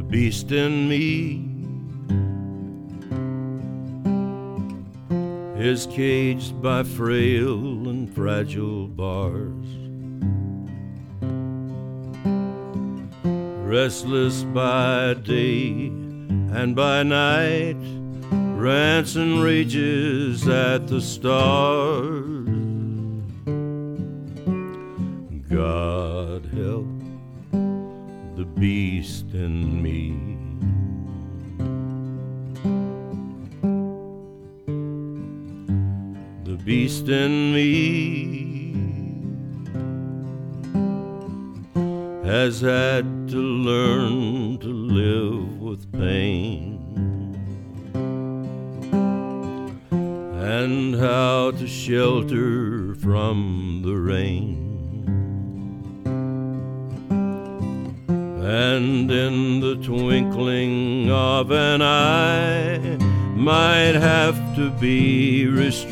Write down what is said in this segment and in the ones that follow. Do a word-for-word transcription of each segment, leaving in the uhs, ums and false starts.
beast in me is caged by frail and fragile bars, restless by day and by night, rants and rages at the stars. God help the beast in me. The beast in me has had to learn to live with pain, and how to shelter from the rain. And in the twinkling of an eye might have to be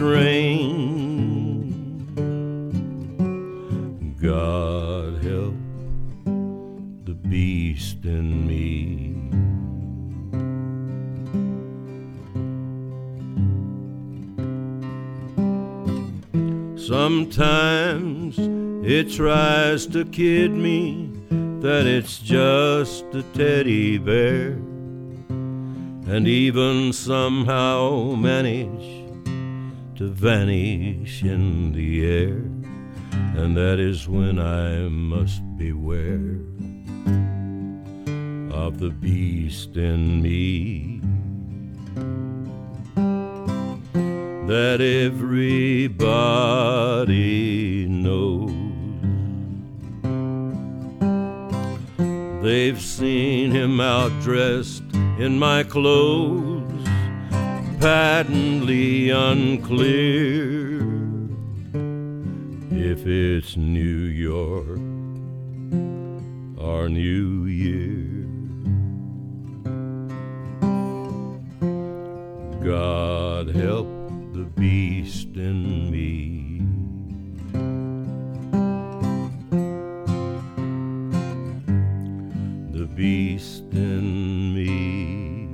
restrained. God help the beast in me. Sometimes it tries to kid me that it's just a teddy bear, and even somehow manage to vanish in the air, and that is when I must beware of the beast in me that everybody knows. They've seen him outdressed in my clothes, patently unclear if it's New York or New Year. God help the beast in me. The beast in me.